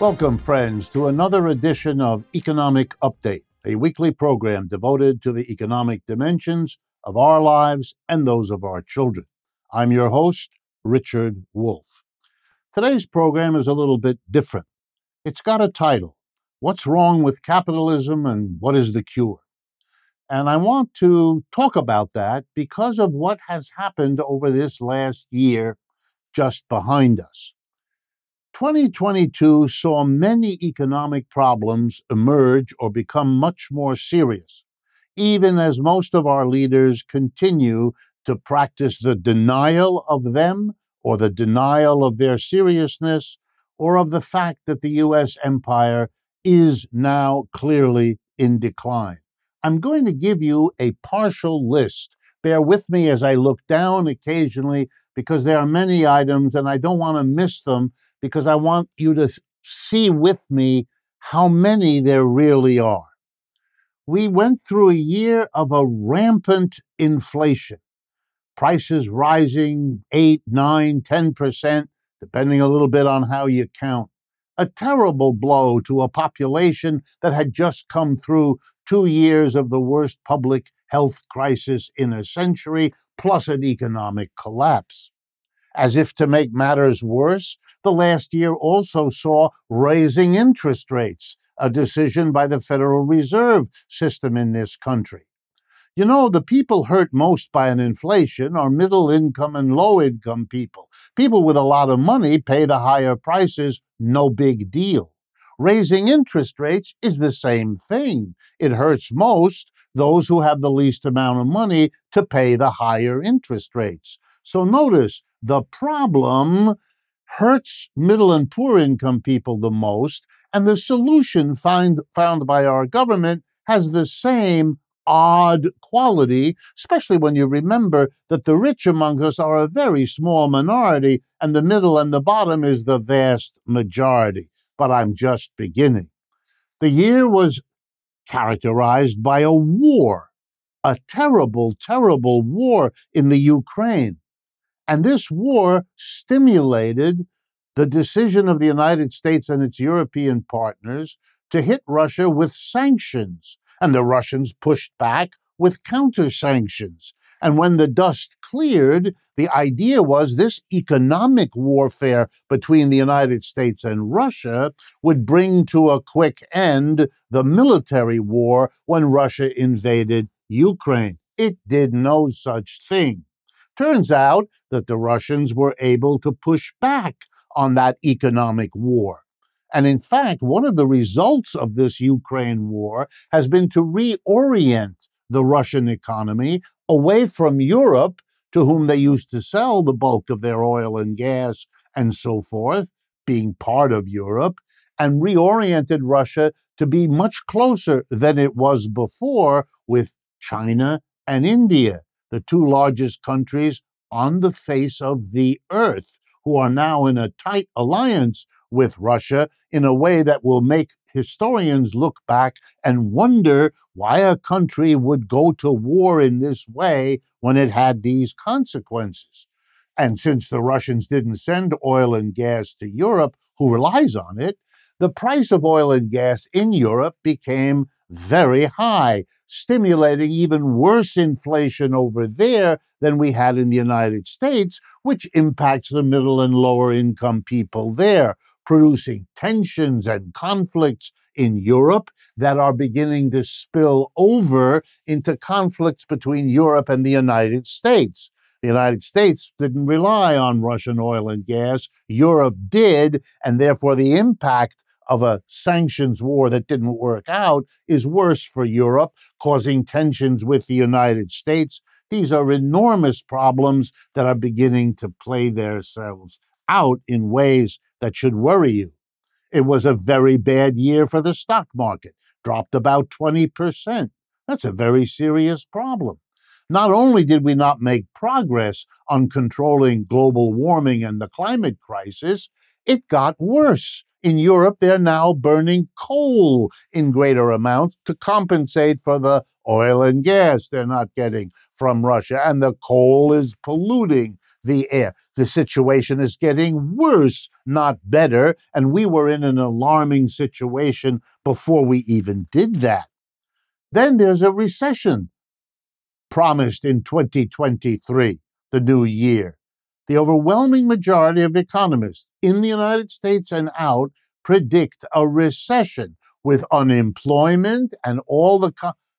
Welcome, friends, to another edition of Economic Update, a weekly program devoted to the economic dimensions of our lives and those of our children. I'm your host, Richard Wolff. Today's program is a little bit different. It's got a title, What's Wrong with Capitalism and What is the Cure? And I want to talk about that because of what has happened over this last year just behind us. 2022 saw many economic problems emerge or become much more serious, even as most of our leaders continue to practice the denial of them or the denial of their seriousness or of the fact that the U.S. empire is now clearly in decline. I'm going to give you a partial list. Bear with me as I look down occasionally because there are many items and I don't want to miss them because I want you to see with me how many there really are. We went through a year of a rampant inflation, prices rising 8, 9, 10%, depending a little bit on how you count. A terrible blow to a population that had just come through 2 years of the worst public health crisis in a century, plus an economic collapse. As if to make matters worse, the last year also saw raising interest rates, a decision by the Federal Reserve System in this country. You know, the people hurt most by an inflation are middle-income and low-income people. People with a lot of money pay the higher prices, no big deal. Raising interest rates is the same thing. It hurts most those who have the least amount of money to pay the higher interest rates. So notice, the problem hurts middle and poor income people the most, and the solution found by our government has the same odd quality, especially when you remember that the rich among us are a very small minority and the middle and the bottom is the vast majority. But I'm just beginning. The year was characterized by a war, a terrible, terrible war in the Ukraine. And this war stimulated the decision of the United States and its European partners to hit Russia with sanctions. And the Russians pushed back with counter-sanctions. And when the dust cleared, the idea was this economic warfare between the United States and Russia would bring to a quick end the military war when Russia invaded Ukraine. It did no such thing. Turns out that the Russians were able to push back on that economic war. And in fact, one of the results of this Ukraine war has been to reorient the Russian economy away from Europe, to whom they used to sell the bulk of their oil and gas and so forth, being part of Europe, and reoriented Russia to be much closer than it was before with China and India, the two largest countries on the face of the earth, who are now in a tight alliance with Russia in a way that will make historians look back and wonder why a country would go to war in this way when it had these consequences. And since the Russians didn't send oil and gas to Europe, who relies on it, the price of oil and gas in Europe became very high, stimulating even worse inflation over there than we had in the United States, which impacts the middle and lower income people there, producing tensions and conflicts in Europe that are beginning to spill over into conflicts between Europe and the United States. The United States didn't rely on Russian oil and gas. Europe did, and therefore the impact of a sanctions war that didn't work out is worse for Europe, causing tensions with the United States. These are enormous problems that are beginning to play themselves out in ways that should worry you. It was a very bad year for the stock market, dropped about 20%. That's a very serious problem. Not only did we not make progress on controlling global warming and the climate crisis, it got worse. In Europe, they're now burning coal in greater amounts to compensate for the oil and gas they're not getting from Russia. And the coal is polluting the air. The situation is getting worse, not better, and we were in an alarming situation before we even did that. Then there's a recession promised in 2023, the new year. The overwhelming majority of economists in the United States and out predict a recession with unemployment and all the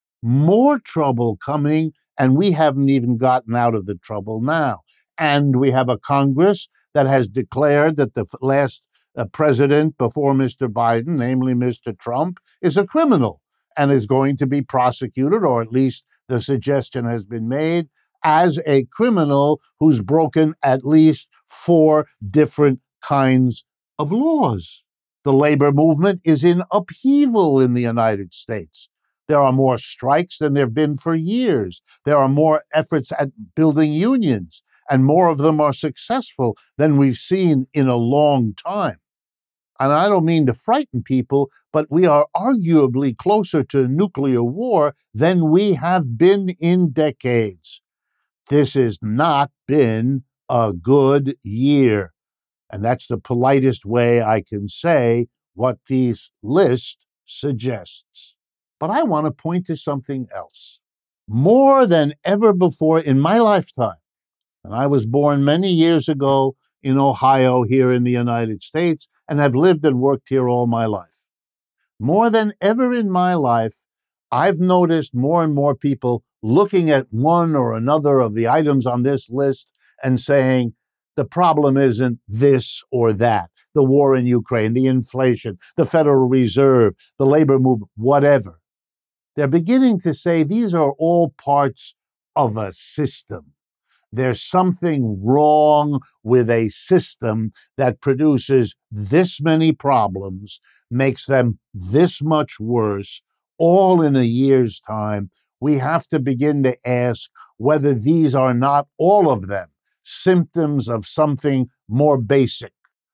more trouble coming, and we haven't even gotten out of the trouble now. And we have a Congress that has declared that the last president before Mr. Biden, namely Mr. Trump, is a criminal and is going to be prosecuted, or at least the suggestion has been made, as a criminal who's broken at least 4 different kinds of laws. The labor movement is in upheaval in the United States. There are more strikes than there have been for years. There are more efforts at building unions, and more of them are successful than we've seen in a long time. And I don't mean to frighten people, but we are arguably closer to nuclear war than we have been in decades. This has not been a good year. And that's the politest way I can say what this list suggests. But I want to point to something else. More than ever before in my lifetime, and I was born many years ago in Ohio here in the United States and have lived and worked here all my life. More than ever in my life, I've noticed more and more people looking at one or another of the items on this list and saying, the problem isn't this or that, the war in Ukraine, the inflation, the Federal Reserve, the labor movement, whatever. They're beginning to say these are all parts of a system. There's something wrong with a system that produces this many problems, makes them this much worse, all in a year's time. We have to begin to ask whether these are not, all of them, symptoms of something more basic.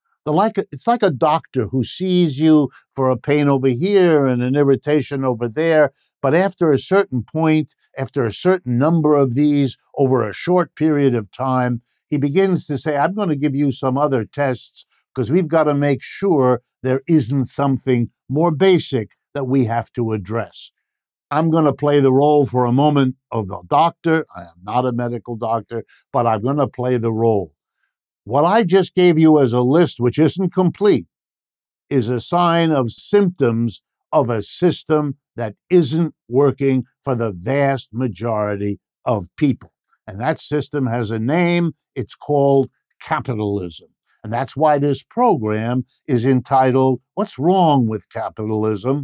It's like a doctor who sees you for a pain over here and an irritation over there, but after a certain point, after a certain number of these over a short period of time, he begins to say, I'm going to give you some other tests because we've got to make sure there isn't something more basic that we have to address. I'm going to play the role for a moment of the doctor. I am not a medical doctor, but I'm going to play the role. What I just gave you as a list, which isn't complete, is a sign of symptoms of a system that isn't working for the vast majority of people. And that system has a name. It's called capitalism. And that's why this program is entitled, What's Wrong with Capitalism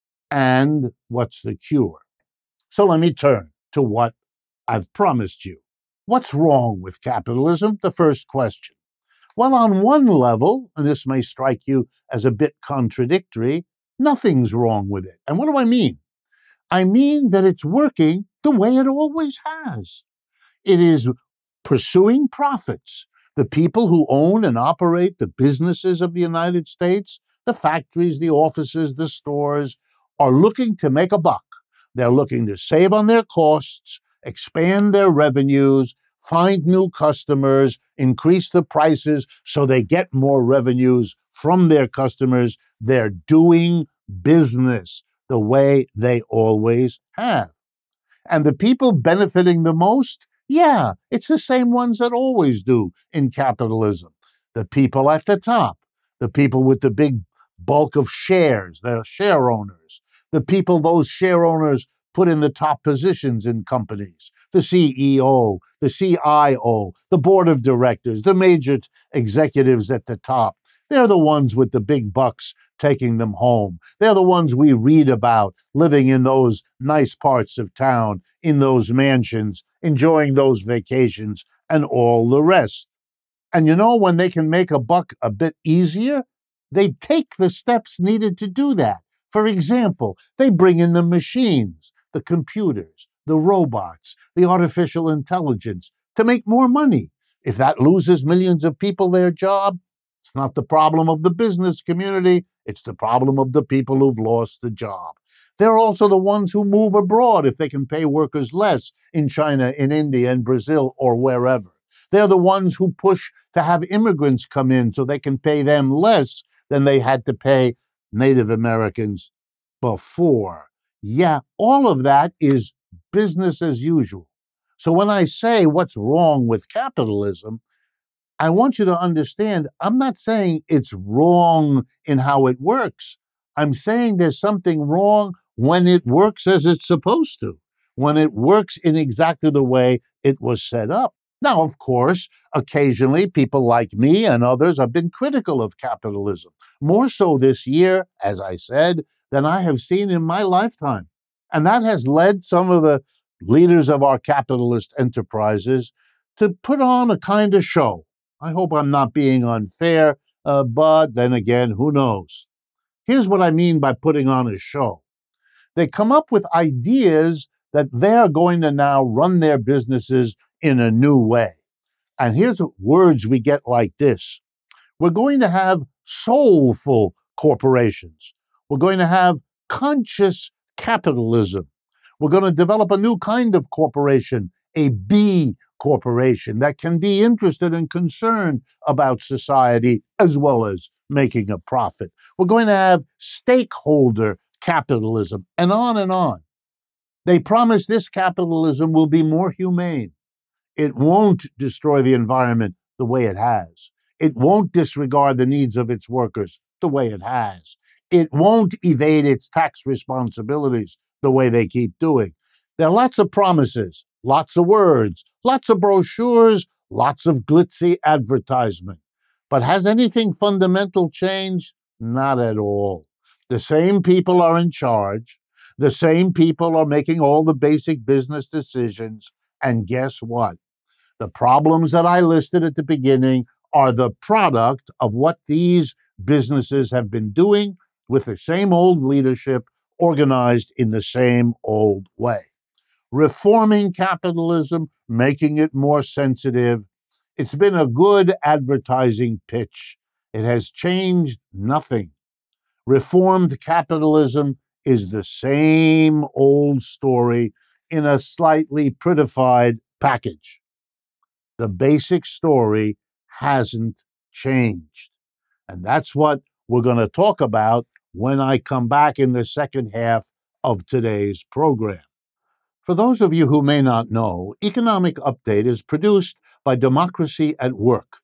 and What's the Cure? So let me turn to what I've promised you. What's wrong with capitalism? The first question. Well, on one level, and this may strike you as a bit contradictory, nothing's wrong with it. And what do I mean? I mean that it's working the way it always has. It is pursuing profits. The people who own and operate the businesses of the United States, the factories, the offices, the stores, are looking to make a buck. They're looking to save on their costs, expand their revenues, find new customers, increase the prices so they get more revenues from their customers. They're doing business the way they always have. And the people benefiting the most, yeah, it's the same ones that always do in capitalism. The people at the top, the people with the big bulk of shares, the share owners, the people those share owners put in the top positions in companies, the CEO, the CIO, the board of directors, the major executives at the top. They're the ones with the big bucks taking them home. They're the ones we read about living in those nice parts of town, in those mansions, enjoying those vacations, and all the rest. And you know, when they can make a buck a bit easier, they take the steps needed to do that. For example, they bring in the machines, the computers, the robots, the artificial intelligence to make more money. If that loses millions of people their job, it's not the problem of the business community, it's the problem of the people who've lost the job. They're also the ones who move abroad if they can pay workers less in China, in India, in Brazil, or wherever. They're the ones who push to have immigrants come in so they can pay them less than they had to pay Native Americans before. Yeah, all of that is business as usual. So when I say what's wrong with capitalism, I want you to understand I'm not saying it's wrong in how it works. I'm saying there's something wrong when it works as it's supposed to, when it works in exactly the way it was set up. Now, of course, occasionally people like me and others have been critical of capitalism, more so this year, as I said, than I have seen in my lifetime. And that has led some of the leaders of our capitalist enterprises to put on a kind of show. I hope I'm not being unfair, but then again, who knows? Here's what I mean by putting on a show. They come up with ideas that they're going to now run their businesses in a new way. And here's words we get like this. We're going to have soulful corporations. We're going to have conscious capitalism. We're going to develop a new kind of corporation, a B corporation that can be interested and concerned about society as well as making a profit. We're going to have stakeholder capitalism, and on and on. They promise this capitalism will be more humane. It won't destroy the environment the way it has. It won't disregard the needs of its workers the way it has. It won't evade its tax responsibilities the way they keep doing. There are lots of promises, lots of words, lots of brochures, lots of glitzy advertisement. But has anything fundamental changed? Not at all. The same people are in charge. The same people are making all the basic business decisions. And guess what? The problems that I listed at the beginning are the product of what these businesses have been doing with the same old leadership organized in the same old way. Reforming capitalism, making it more sensitive. It's been a good advertising pitch. It has changed nothing. Reformed capitalism is the same old story in a slightly prettified package. The basic story hasn't changed. And that's what we're going to talk about when I come back in the second half of today's program. For those of you who may not know, Economic Update is produced by Democracy at Work.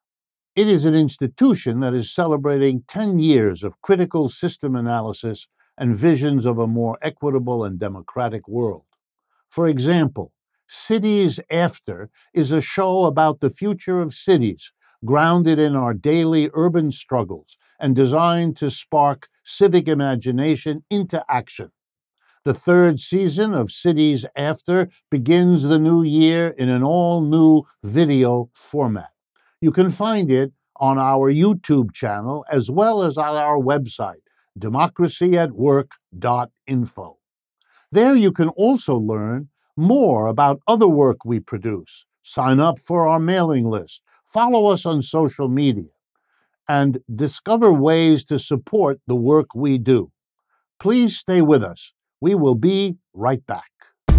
It is an institution that is celebrating 10 years of critical system analysis and visions of a more equitable and democratic world. For example, Cities After is a show about the future of cities, grounded in our daily urban struggles and designed to spark civic imagination into action. The third season of Cities After begins the new year in an all-new video format. You can find it on our YouTube channel as well as on our website, democracyatwork.info. There you can also learn more about other work we produce. Sign up for our mailing list, follow us on social media, and discover ways to support the work we do. Please stay with us. We will be right back.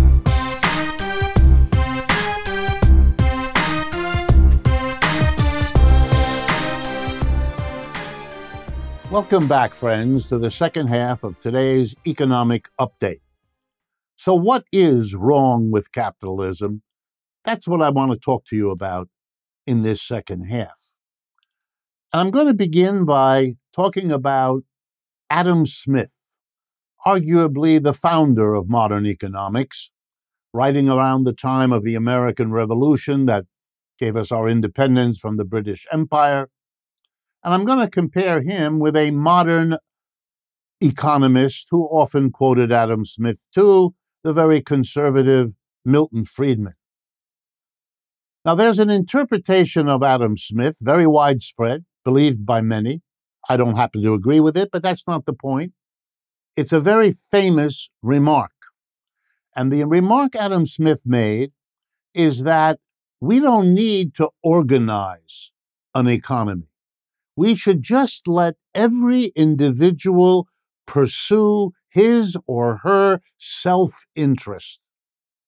Welcome back, friends, to the second half of today's Economic Update. So what is wrong with capitalism? That's what I want to talk to you about in this second half. And I'm going to begin by talking about Adam Smith, arguably the founder of modern economics, writing around the time of the American Revolution that gave us our independence from the British Empire. And I'm going to compare him with a modern economist who often quoted Adam Smith too, the very conservative Milton Friedman. Now, there's an interpretation of Adam Smith, very widespread, believed by many. I don't happen to agree with it, but that's not the point. It's a very famous remark. And the remark Adam Smith made is that we don't need to organize an economy. We should just let every individual pursue his or her self-interest.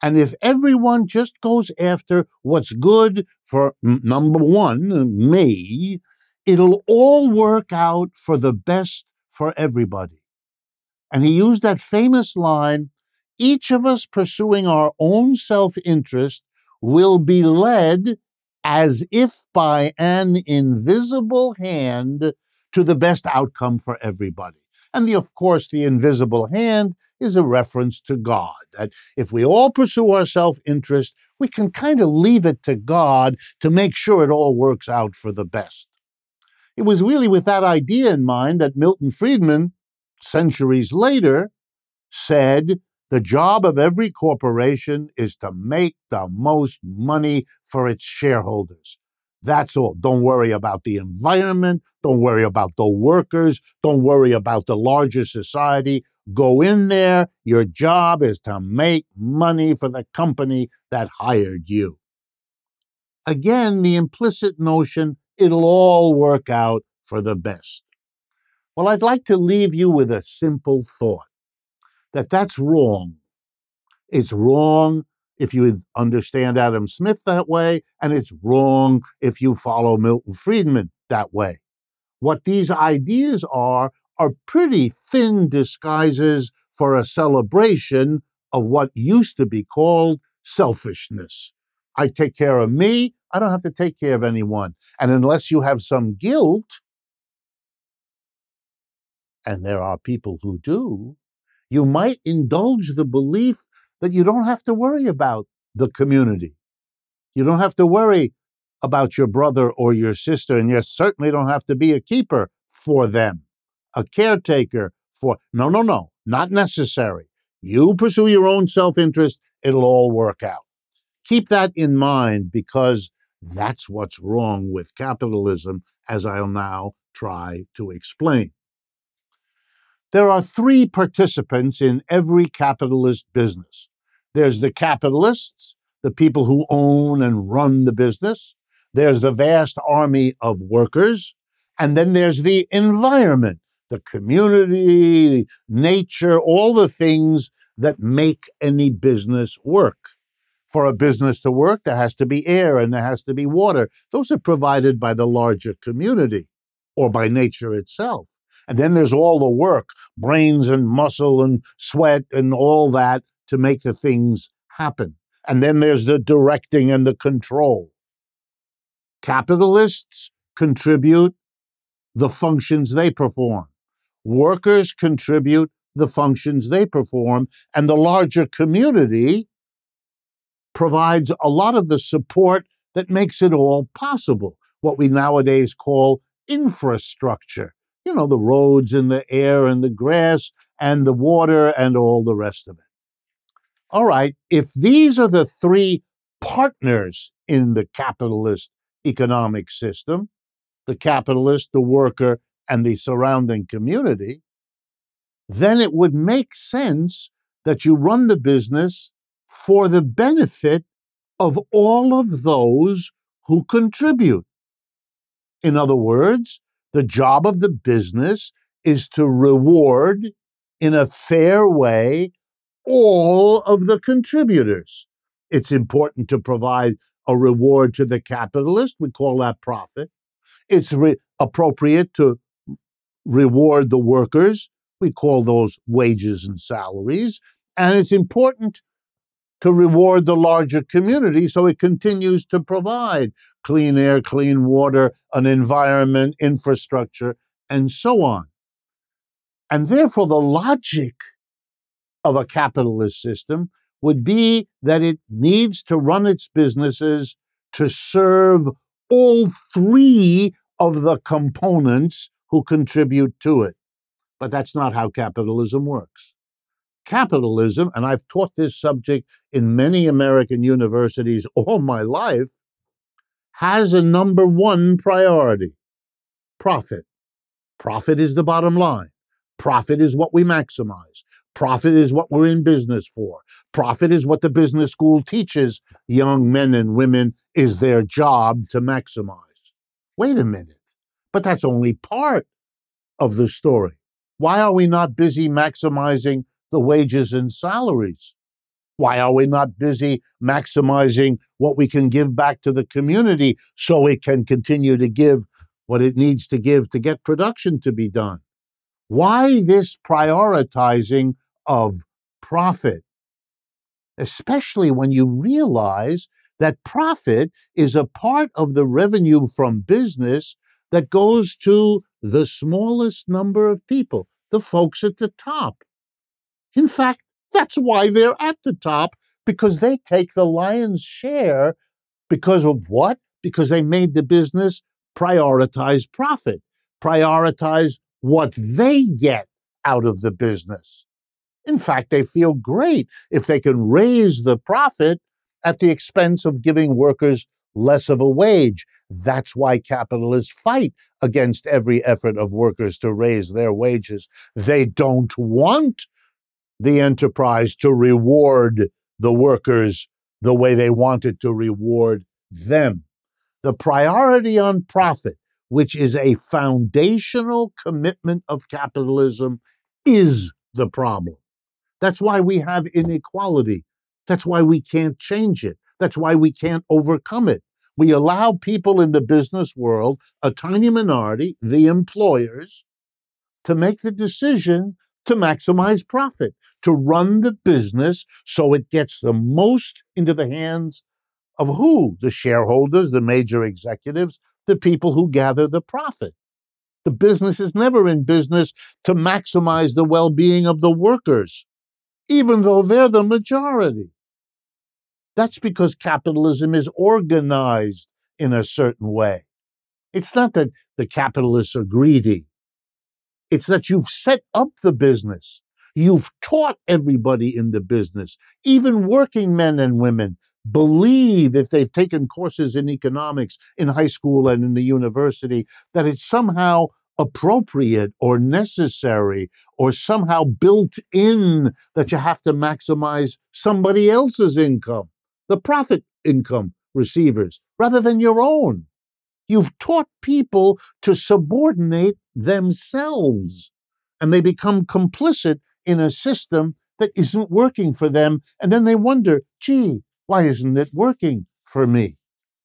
And if everyone just goes after what's good for number one, me, it'll all work out for the best for everybody. And he used that famous line, each of us pursuing our own self-interest will be led as if by an invisible hand to the best outcome for everybody. And of course, the invisible hand is a reference to God, that if we all pursue our self-interest, we can kind of leave it to God to make sure it all works out for the best. It was really with that idea in mind that Milton Friedman, centuries later, said, the job of every corporation is to make the most money for its shareholders. That's all. Don't worry about the environment. Don't worry about the workers. Don't worry about the larger society. Go in there. Your job is to make money for the company that hired you. Again, the implicit notion, it'll all work out for the best. Well, I'd like to leave you with a simple thought, that that's wrong. It's wrong if you understand Adam Smith that way, and it's wrong if you follow Milton Friedman that way. What these ideas are pretty thin disguises for a celebration of what used to be called selfishness. I take care of me, I don't have to take care of anyone. And unless you have some guilt, and there are people who do, you might indulge the belief that you don't have to worry about the community. You don't have to worry about your brother or your sister, and you certainly don't have to be a keeper for them, a caretaker for. No, not necessary. You pursue your own self-interest, it'll all work out. Keep that in mind, because that's what's wrong with capitalism, as I'll now try to explain. There are three participants in every capitalist business. There's the capitalists, the people who own and run the business. There's the vast army of workers. And then there's the environment, the community, nature, all the things that make any business work. For a business to work, there has to be air and there has to be water. Those are provided by the larger community or by nature itself. And then there's all the work, brains and muscle and sweat and all that to make the things happen. And then there's the directing and the control. Capitalists contribute the functions they perform. Workers contribute the functions they perform. And the larger community provides a lot of the support that makes it all possible, what we nowadays call infrastructure. You know, the roads and the air and the grass and the water and all the rest of it. All right, if these are the three partners in the capitalist economic system, the capitalist, the worker, and the surrounding community, then it would make sense that you run the business for the benefit of all of those who contribute. In other words, the job of the business is to reward in a fair way all of the contributors. It's important to provide a reward to the capitalist. We call that profit. It's appropriate to reward the workers. We call those wages and salaries. And it's important to reward the larger community so it continues to provide clean air, clean water, an environment, infrastructure, and so on. And therefore, the logic of a capitalist system would be that it needs to run its businesses to serve all three of the components who contribute to it. But that's not how capitalism works. Capitalism, and I've taught this subject in many American universities all my life, has a number one priority: profit. Profit is the bottom line. Profit is what we maximize. Profit is what we're in business for. Profit is what the business school teaches young men and women is their job to maximize. Wait a minute, but that's only part of the story. Why are we not busy maximizing the wages and salaries? Why are we not busy maximizing what we can give back to the community so it can continue to give what it needs to give to get production to be done? Why this prioritizing of profit? Especially when you realize that profit is a part of the revenue from business that goes to the smallest number of people, the folks at the top. In fact, that's why they're at the top, because they take the lion's share. Because of what? Because they made the business prioritize profit, prioritize what they get out of the business. In fact, they feel great if they can raise the profit at the expense of giving workers less of a wage. That's why capitalists fight against every effort of workers to raise their wages. They don't want the enterprise to reward the workers the way they wanted to reward them. The priority on profit, which is a foundational commitment of capitalism, is the problem. That's why we have inequality. That's why we can't change it. That's why we can't overcome it. We allow people in the business world, a tiny minority, the employers, to make the decision to maximize profit, to run the business so it gets the most into the hands of who? The shareholders, the major executives, the people who gather the profit. The business is never in business to maximize the well-being of the workers, even though they're the majority. That's because capitalism is organized in a certain way. It's not that the capitalists are greedy. It's that you've set up the business. You've taught everybody in the business, even working men and women, believe, if they've taken courses in economics in high school and in the university, that it's somehow appropriate or necessary or somehow built in that you have to maximize somebody else's income, the profit income receivers, rather than your own. You've taught people to subordinate themselves, and they become complicit in a system that isn't working for them. And then they wonder, gee, why isn't it working for me?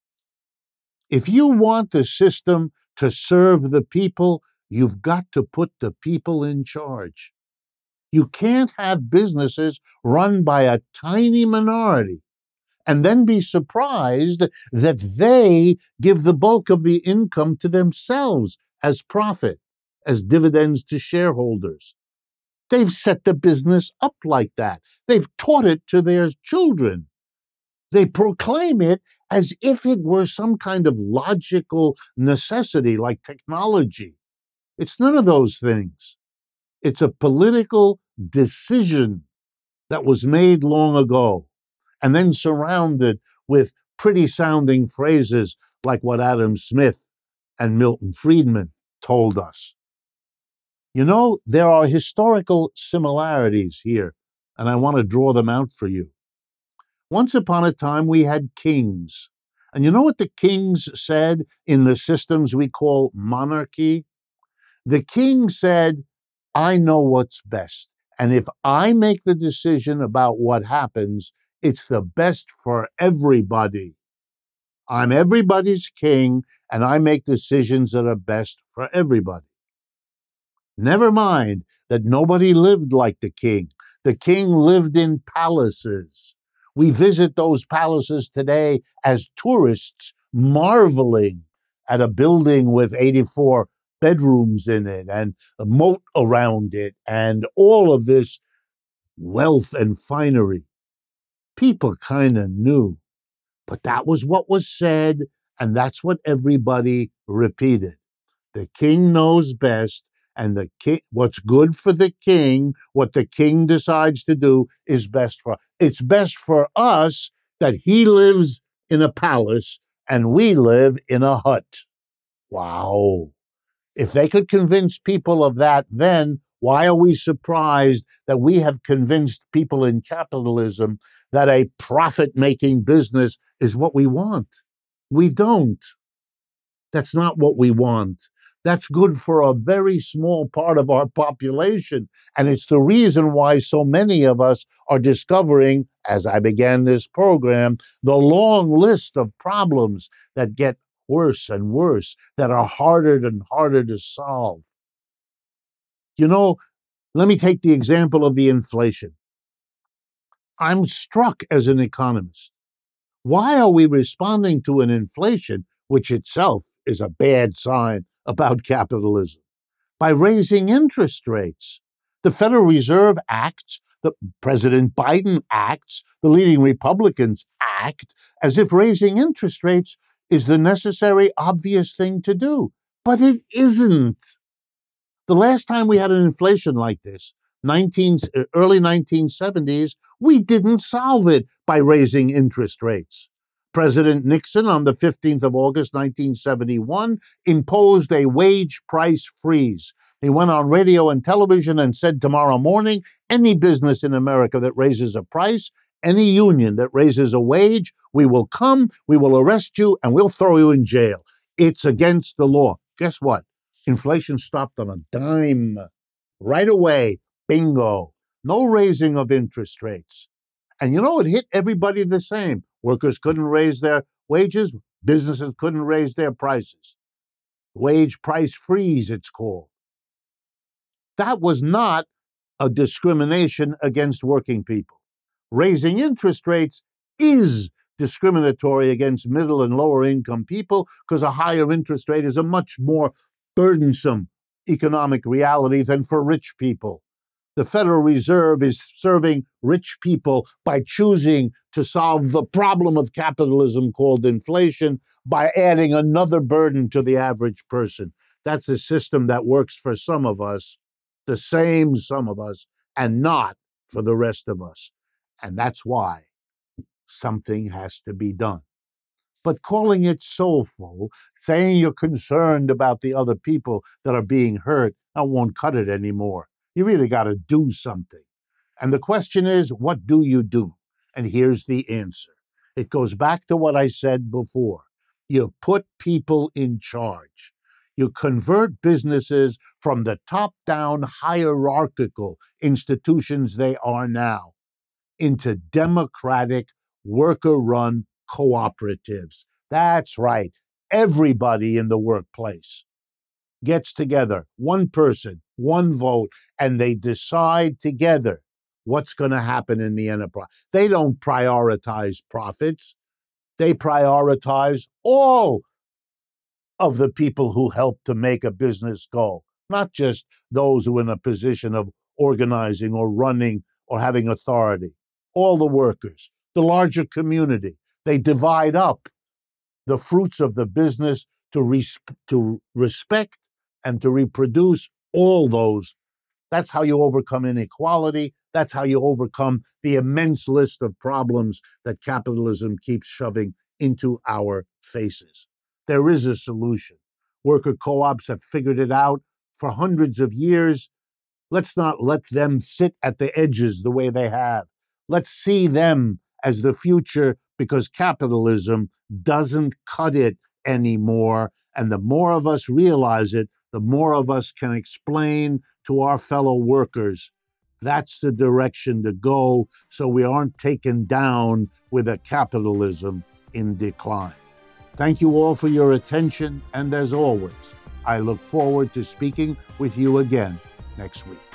If you want the system to serve the people, you've got to put the people in charge. You can't have businesses run by a tiny minority and then be surprised that they give the bulk of the income to themselves as profit, as dividends to shareholders. They've set the business up like that. They've taught it to their children. They proclaim it as if it were some kind of logical necessity like technology. It's none of those things. It's a political decision that was made long ago and then surrounded with pretty sounding phrases like what Adam Smith and Milton Friedman told us. You know, there are historical similarities here, and I want to draw them out for you. Once upon a time, we had kings. And you know what the kings said in the systems we call monarchy? The king said, I know what's best. And if I make the decision about what happens, it's the best for everybody. I'm everybody's king, and I make decisions that are best for everybody. Never mind that nobody lived like the king. The king lived in palaces. We visit those palaces today as tourists, marveling at a building with 84 bedrooms in it and a moat around it and all of this wealth and finery. People kind of knew, but that was what was said, and that's what everybody repeated. The king knows best, and the king, what's good for the king, what the king decides to do is best for us. It's best for us that he lives in a palace and we live in a hut. Wow. If they could convince people of that, then why are we surprised that we have convinced people in capitalism that a profit-making business is what we want? We don't. That's not what we want. That's good for a very small part of our population. And it's the reason why so many of us are discovering, as I began this program, the long list of problems that get worse and worse, that are harder and harder to solve. You know, let me take the example of the inflation. I'm struck as an economist. Why are we responding to an inflation, which itself is a bad sign about capitalism, by raising interest rates? The Federal Reserve acts, the President Biden acts, the leading Republicans act as if raising interest rates is the necessary, obvious thing to do. But it isn't. The last time we had an inflation like this, early 1970s, we didn't solve it by raising interest rates. President Nixon, on the 15th of August, 1971, imposed a wage price freeze. He went on radio and television and said tomorrow morning, any business in America that raises a price, any union that raises a wage, we will come, we will arrest you, and we'll throw you in jail. It's against the law. Guess what? Inflation stopped on a dime. Right away, bingo. No raising of interest rates. And it hit everybody the same. Workers couldn't raise their wages. Businesses couldn't raise their prices. Wage price freeze, it's called. That was not a discrimination against working people. Raising interest rates is discriminatory against middle and lower income people because a higher interest rate is a much more burdensome economic reality than for rich people. The Federal Reserve is serving rich people by choosing to solve the problem of capitalism called inflation by adding another burden to the average person. That's a system that works for some of us, the same some of us, and not for the rest of us. And that's why something has to be done. But calling it soulful, saying you're concerned about the other people that are being hurt, I won't cut it anymore. You really got to do something. And the question is, what do you do? And here's the answer. It goes back to what I said before. You put people in charge. You convert businesses from the top-down hierarchical institutions they are now into democratic, worker-run cooperatives. That's right. Everybody in the workplace gets together, one person, one vote, and they decide together what's going to happen in the enterprise. They don't prioritize profits. They prioritize all of the people who help to make a business go, not just those who are in a position of organizing or running or having authority. All the workers, the larger community, they divide up the fruits of the business to respect and to reproduce all those. That's how you overcome inequality. That's how you overcome the immense list of problems that capitalism keeps shoving into our faces. There is a solution. Worker co-ops have figured it out for hundreds of years. Let's not let them sit at the edges the way they have. Let's see them as the future because capitalism doesn't cut it anymore. And the more of us realize it, the more of us can explain to our fellow workers that's the direction to go so we aren't taken down with a capitalism in decline. Thank you all for your attention, and as always, I look forward to speaking with you again next week.